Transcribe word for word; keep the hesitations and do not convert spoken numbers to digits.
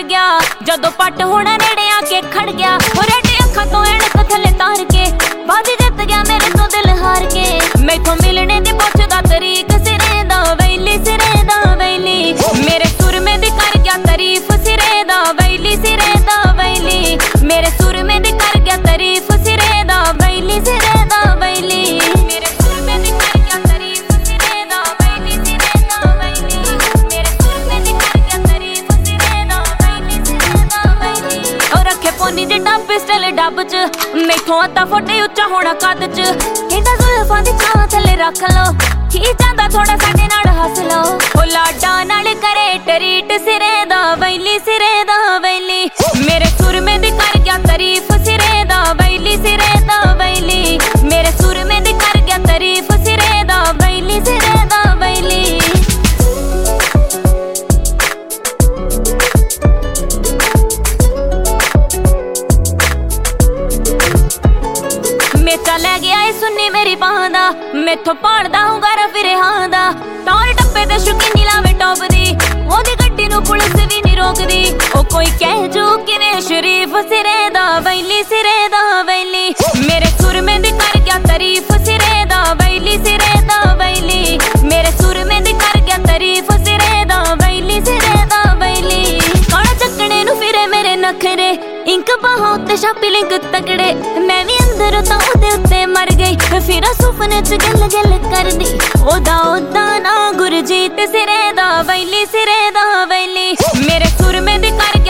गया जदों पट होना नेड़े आके खड़ गया। रेडी अखां तो ऐनक थले तार के बाजी जित गया मेरे तो दिल हार के। मैथों मिलने दी पुछदा तरीक सिरे दा वैली सिरे दा वैली मेरे सुर में दी कर गया तारीफ सिरे दा वैली सिरे दा वैली मेरे सुर में दी कर गया तारीफ सिरे दा वैली सिरे दा वैली मेरे सुर में दी कर गया तारीफ सिरे दा वैली सिरे दा वैली मेरे सुर में दी कर गया तारीफ सिरे दा वैली सिरे दा वैली। ओ रखे पोनी जिड्डा पिस्टल डब च मैथों अता फोटे उच्चा होना कद च कहंदा जुल्फां दी छां थले रख लो की जांदा थोड़ा साडे नाल हस लो। ओ लाडा नाल करे टरीट सिरे दा वैली सिरे दा वैली मेरे सुर में दी कर गया तारीफ सिरे दा वैली सिरे दा वैली मेरे सुर में दी कर गया तारीफ सिरे दा वैली सिरे दा वैली। मेचा लै गया ए सुन्नी मेरी बांह दा मैथों भालदा हूं घर फिरे हां दा टौर टप्पे ते शौकीनी लावे टॉप दी ओदी गड्डी नूं पुलिस भी नहीं रोकदी। ओ कोई कह जो किवें शरीफ सिरे दा वैली सिरे दा वैली मेरे सुर में दी कर गया तारीफ सिरे दा वैली सिरे दा वैली मेरे सुर में दी कर गया तारीफ सिरे दा वैली सिरे दा वैली। काला चक्कने नूं फिरे मेरे नखरे इंक बाहों उत्ते छापी लिंक तगड़े मैं भी अंदर तां ओदे उत्ते मर गई फिर सुपने च गल गल करदी ओदा ओदा ना गुरजीत सिरे दा वैली सिरे दा वैली मेरे सुर में दी कर